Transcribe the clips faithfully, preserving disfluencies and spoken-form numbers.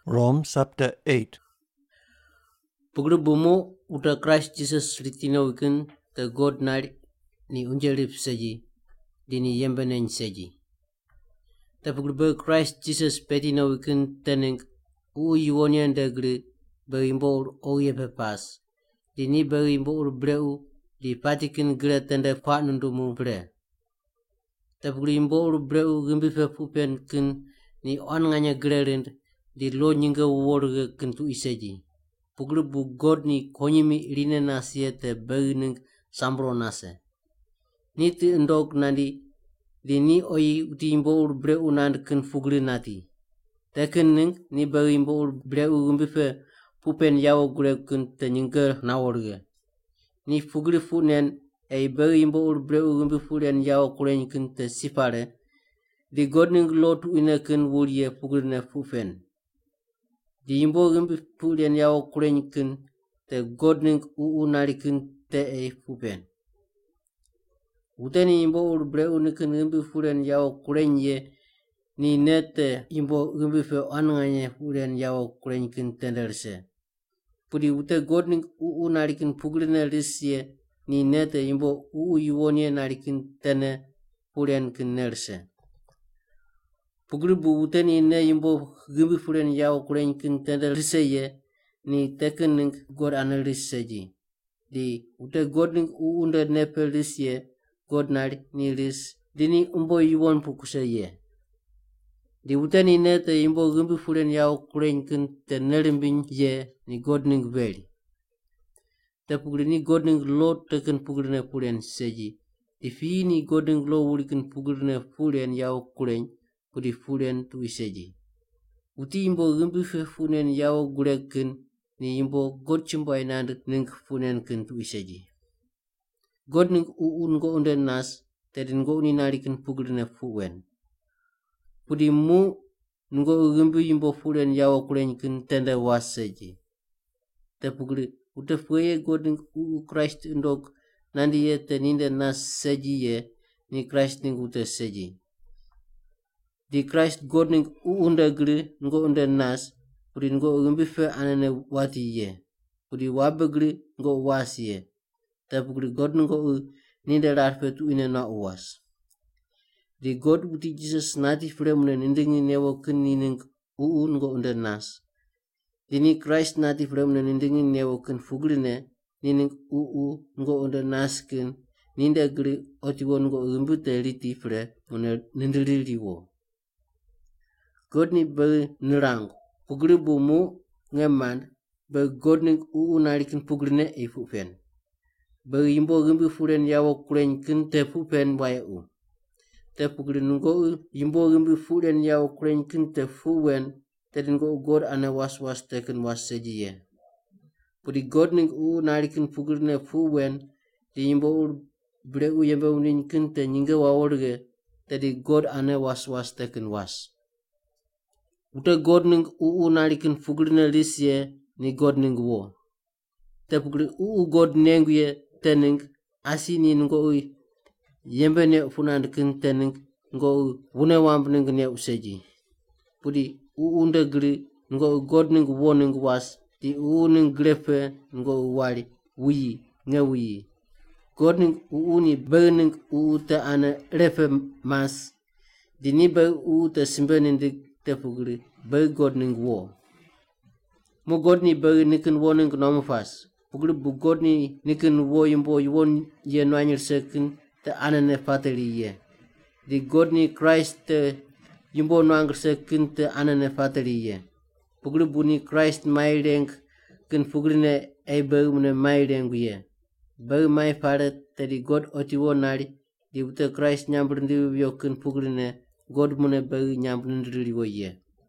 Rome chapter eight. Pugru bumo uta Christ Jesus ritino wikin the God nari ni unjelip seji dini yembenen seji. Ta pugru be Christ Jesus petino wikin teneng u yuonian degri be imbo oye pepas. Dini be imbo breu di patikin gre tende pat nundu mu bre. Ta pugru imbo breu gimbi fe pupen kin ni on nganya grerind di lo nyinga worga kin tu iseji. Pugru bu God ni konyimi rine nasie te begining sambro nase. Ni ti ndog nandi di ni oyi uti imbo bre unand kin fugri nati. Tekin ning ni begi imbo bre ugumbi fe pupen yawo gure kin te nyinga na worga. Ni fugri funen ei begi imbo bre ugumbi fulen yawo kuren kin te sipare. Di God ning lo tu ina kin wurye fugri ne fufen. Di imbo gimbi pulen yawo kuren kin te godning uu nari kin te e fupen. Uteni imbo bre unikin gimbi pulen yawo kuren ye ni nete imbo gimbi fe annganye pulen yawo kuren kin tenderse. Pudi ute godning uu nari kin pugrine risye ni nete imbo uu yuwonye nari kin tene pulen kin nerse. Pugri bu uteni ne imbo gimbi pulen yawo kuren kin tenderse ye ni tekening God analis seji. Di ute godning uunde nepel risye God nari ni ris dini umbo yuwon pukuse ye. Di ute ni nete imbo gimbi pulen yawo kuren kin te nerimbin ye ni godning veri. Te pugri ni godning lo teken pugrine pulen seji. Di fi ni godning lo wurikin pugrine pulen yawo kuren pudi pulen tu iseji. Uti imbo gimbi fe funen yawo gurekin ni imbo God chimbo ainand ning funen kin tu iseji. God ning uun go unden nas tedin go uni narikin pugrine fuwen. Pudi mu ngo gimbi imbo fulen yawo kuren kin tende was seji. Te pugri ute fuye God ning uu Christ ndog nandi ye te ninde nas seji ye ni Christ ning ute seji. Di Christ God ning uunda gri ngo unden nas pudi ngo gimbi fe anane wati ye. Pudi wabegri ngo was ye. Ta pugri God ngo u ninde larfe tu ine na uwas. Di God uti Jesus nati fremune nindingi newo kin nining uu ngo unden nas. Dini Christ nati fremune nindingi newo kin fugrine nining uu ngo unden nas kin ninde gri otiwon ngo gimbi te riti fre une nindiri wo. God ni bagi nirang pugri bu mu ngemand bagi God ni uu narikin pugrine e fupen. Bagi imbo gimbi furen yawo kuren kin te fupen wae u. Te pugri nungo u imbo gimbi furen yawo kuren kin te fuwen te dingo God ane was was teken was seji ye. Pudi God ni uu narikin pugrine fuwen di imbo u bre u yembe unin kin te nyinga waworge te di God ane was was teken was. Ute God ning uu narikin fugrine lisye ni God ning wo. Te pugri uu God nengu ye tening asi ni ngo ui yembe ne funand kin tening ngo wune wamp ning ne useji. Pudi uu ndegri ngo God ning wo ning was di uu ning grefe ngo wali wuyi nge wuyi. God ning uu ni beg ning uu te ane refe mas di ni beg uu te simbe nindig te pugri beg God ning wo. Mo God ni beg nikin wo ning nomu fas. Pugri bu God ni nikin wo yimbo yuwon ye nwanyir sekin te anane fateri ye. Di God ni Christ te yimbo nwangir sekin te anane fateri ye. Pugri bu ni Christ mai reng kin pugri ne ay beg mune mai rengu ye. Beg mai fare te di God oti wo nari di ute Christ nyambr ndiwi yo kin pugri ne God mune beg nyambr ndiri wo ye.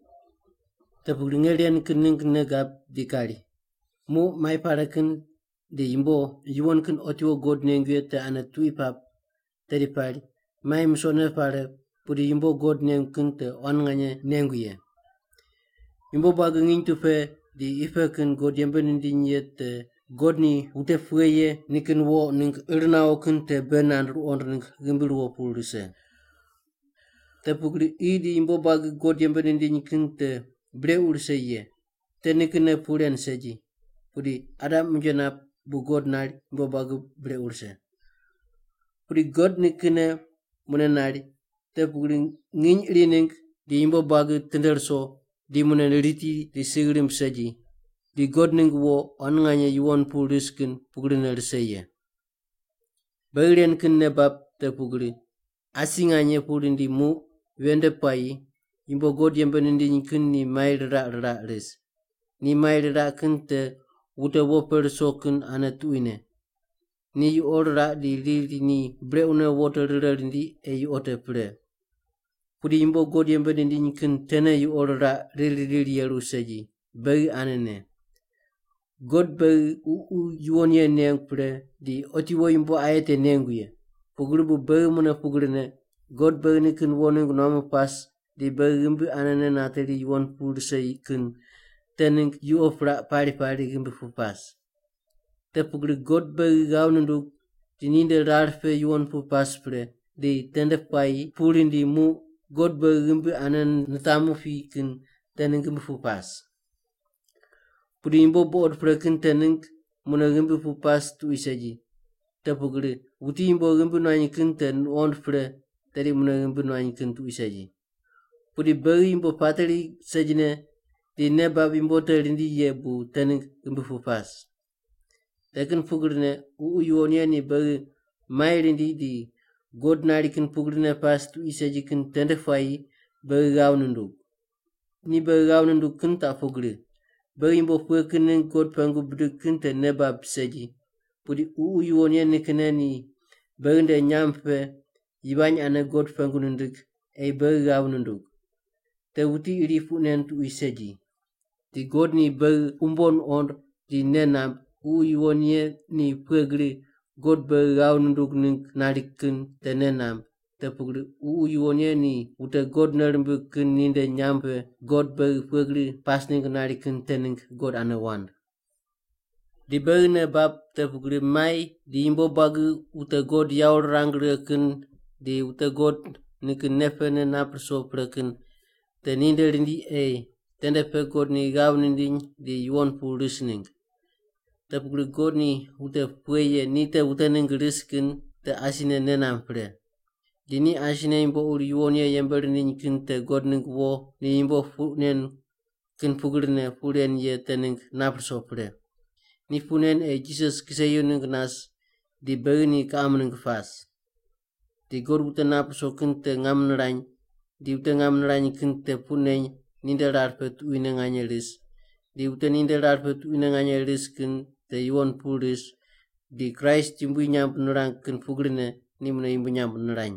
Te pugri ngelian kin ning negap di kari. Mu mai fare kin di imbo yuwon kin oti wo God nengu ye te ane tuipap te di pari. Mai msone fare pudi imbo God nengu kin te onganye nengu ye. Imbo baga ngin tu fe di ife kin God yembe nindin ye te God ni ute fwe ye nikin wo ning irnawo kin te benan ruon ring gimbil wo pulrise. Te pugri i di imbo baga God yembe nindin kin te bre urse ye tenikne pulen seji pudi adam mjena bu god nari mbo bagu bre urse pudi god nikne mune nari te pudi ngin rining di mbo bagu tenderso di mune riti di sigrim seji di god ning wo onnganya yuwon puliskin pugrin erseye bagren kinne bab te pugri asinganye pulindi mu wende pai imbo god yembenindi kinni maira ra res ni maira kinte wuta woper sokun anatuine ni ora di di ni breune water rindi e yote pre pudi imbo god yembenindi kin tene yu ora rili rili yaru seji bagi anene god bagi u u yuonye neng pre di otiwo imbo ayete nenguye pugri bu bagi muna pugrine god bagi ni kin woning nomu pas di bagi imbi anene nateri yuon pursei kin tening yu ofra pari pari imbi fu pas te pugri god bagi gaununduk di ninde rarfe yuon fu pas pre di tende pai purindi mu god bagi imbi anen natamu fi kin tening imbi fu pas pudi imbo board prekin tening muna imbi fu pas tu isaji te pugri uti imbo imbi noanyi kin ten on pre teri muna imbi noanyi kin tu isaji pudi bagi imbo pateri sajine di nebab imbo terindi yebu tening imbi fu pas tekin pugrine u yuonye ni bagi mairindi di god nari kin pugrine pas tu isaji kin tende fai bagi gaunundu ni bagi gaunundu kin ta pugri bagi imbo puekin god pangu brik kin te nebab seji pudi u yuonye ni kineni bagi de nyampe yibany ane god pangu nundik e bagi gaunundu te uti iri funen tu isaji di god ni bagi umbon on di nenam u yuonye ni puegri god bagi gaununduk ning narikin te nenam te pugri u yuonye ni ute god nermbukin ninde nyampe god bagi puegri pasning narikin tening god ane wand di bagi ne bab te pugri mai di imbo bagi ute god yaur rangrekin di ute god nikin nefene naperso prekin te ninde rindi e tende pe god ni gauninding di yuon pu listening te pugri god ni ute pueye ni te ute ningriskin te asine nenam pre dini asine imbo uri yuonye yember ni kin te god ning wo ni imbo funen kin pugrine furen ye tening naperso pre ni funen e jesus kiseyuning nas di bagi ni kaamning fas di god ute naperso kin te ngamnrany di ute ngamnrany kin te funen ninde rarpe tu inenganye ris di ute ninde rarpe tu inenganye ris kin te yuon puris di Christ imbu nyamp nerang kin pugrine ni muna imbu nyamp nerang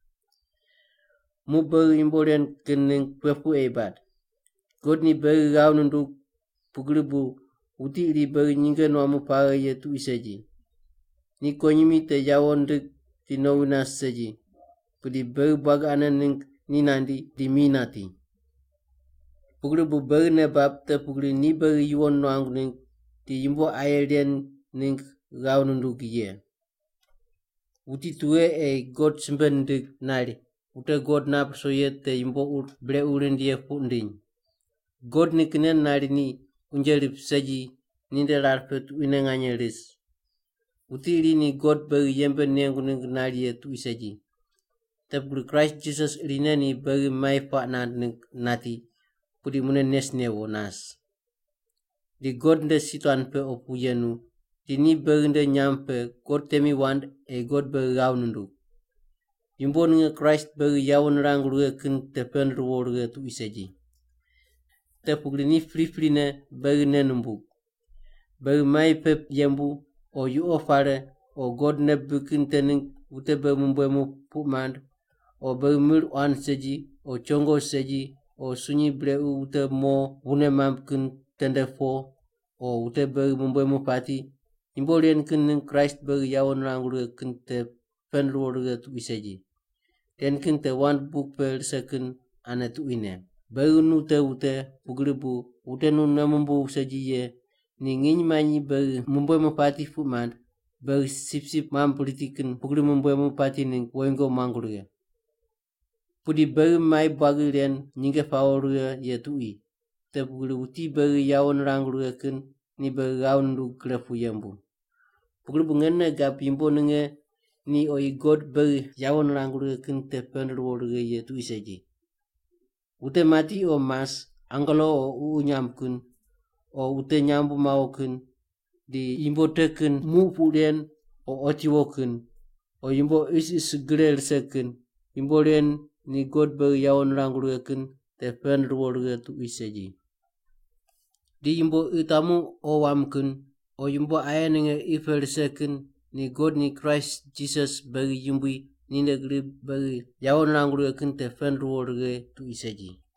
mu bagi imboren kin ning pepu ebat god ni bagi gaununduk pugribu uti iri bagi nyinge noamu paga ye tu isaji ni konyimi te yawon rik di nowinas seji pudi bagi baga anan ning ni nandi di minati pugribu bagi ne bab te pugri ni bagi yuon noang ning di imbo ayerien ning gaununduk ye uti tue e god simbendik nari ute god naperso ye te imbo ut bre urin die funding god nikinen nari ni unjerip seji ninde rarpe tu inenganye ris uti iri ni god bagi yembe nengu ning nari ye tu isaji te pugri Christ Jesus irine ni bagi mai pa na nati pudi mune nesne wo nas di god nde situan pe opu yenu di ni bagi nde nyampe god temi wand e god bagi gaunundu imbo ninge Christ bagi yawon rangruge kin te penruworuge tu isaji te pugri ni free free ne bagi nenumbu bagi mai pep yembu o yu ofare o god ne bukin tening ute be mumbuemu pumand o bagi mir wan seji o chongo seji o sunyi bre ute mo wune mamkin tende fo o ute bagi mumbuemu pati imbo rien kin ning Christ bagi yawon rangruge kin te penruworuge tu isaji ten kin te wan book per second ane tu ine bagi nu te ute pugribu ute nu namumbu seji ye ni nginy manyi bagi mumbuemu pati fumand bagi sip sip mam politikin pugri mumbuemu pati ning woingo mangruge pudi bagi mai bagi rien nyinge faworuge ye tu i te pugli uti bagi yawon ranglu ken ni bagi gaun du grefu yembu. Pugli bungene gap imbo nenge ni oi God bagi yawon ranglu ken te penru woruge ye tu iseji. Ute mati o mas angalo o u nyam kun o ute nyambu mau kun di imbo teken mu puden o otiwo kun o imbo is is grel seken imbo ren ni God bagi yawon ranglu ken te penru woruge tu iseji. Di imbo itamu o wam kun o imbo ayenenge ifer seken ni God ni Christ Jesus bagi imbi ni negri bagi yawon ranglu ken te penru woruge tu iseji.